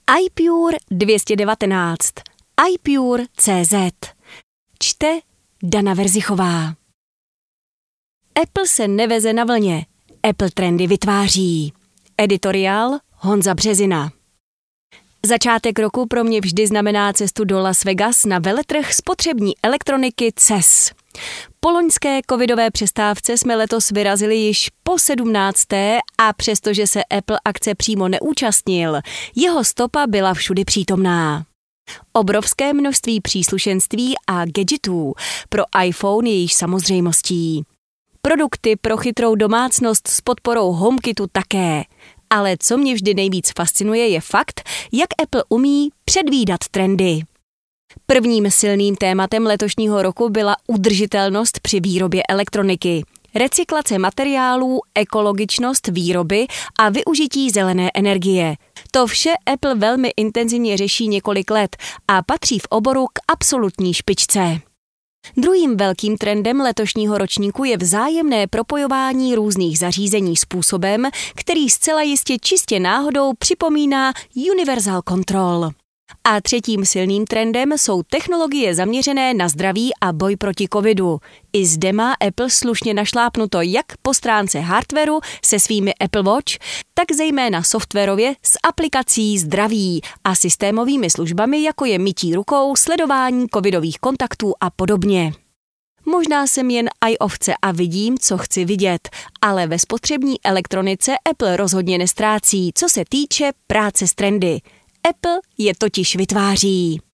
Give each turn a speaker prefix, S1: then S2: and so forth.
S1: iPure 219. iPure.cz. Čte Dana Verzichová. Apple se neveze na vlně. Apple trendy vytváří. Editoriál Honza Březina. Začátek roku pro mě vždy znamená cestu do Las Vegas na veletrh spotřební elektroniky CES. Po loňské covidové přestávce jsme letos vyrazili již po 17. a přestože se Apple akce přímo neúčastnil, jeho stopa byla všudy přítomná. Obrovské množství příslušenství a gadgetů pro iPhone je již samozřejmostí. Produkty pro chytrou domácnost s podporou HomeKitu také. Ale co mě vždy nejvíc fascinuje, je fakt, jak Apple umí předvídat trendy. Prvním silným tématem letošního roku byla udržitelnost při výrobě elektroniky, recyklace materiálů, ekologičnost výroby a využití zelené energie. To vše Apple velmi intenzivně řeší několik let a patří v oboru k absolutní špičce. Druhým velkým trendem letošního ročníku je vzájemné propojování různých zařízení způsobem, který zcela jistě čistě náhodou připomíná Universal Control. A třetím silným trendem jsou technologie zaměřené na zdraví a boj proti covidu. I zde má Apple slušně našlápnuto jak po stránce hardwaru se svými Apple Watch, tak zejména softwarově s aplikací zdraví a systémovými službami, jako je mytí rukou, sledování covidových kontaktů a podobně. Možná jsem jen ovce a vidím, co chci vidět, ale ve spotřební elektronice Apple rozhodně nestrácí, co se týče práce s trendy. Apple je totiž vytváří.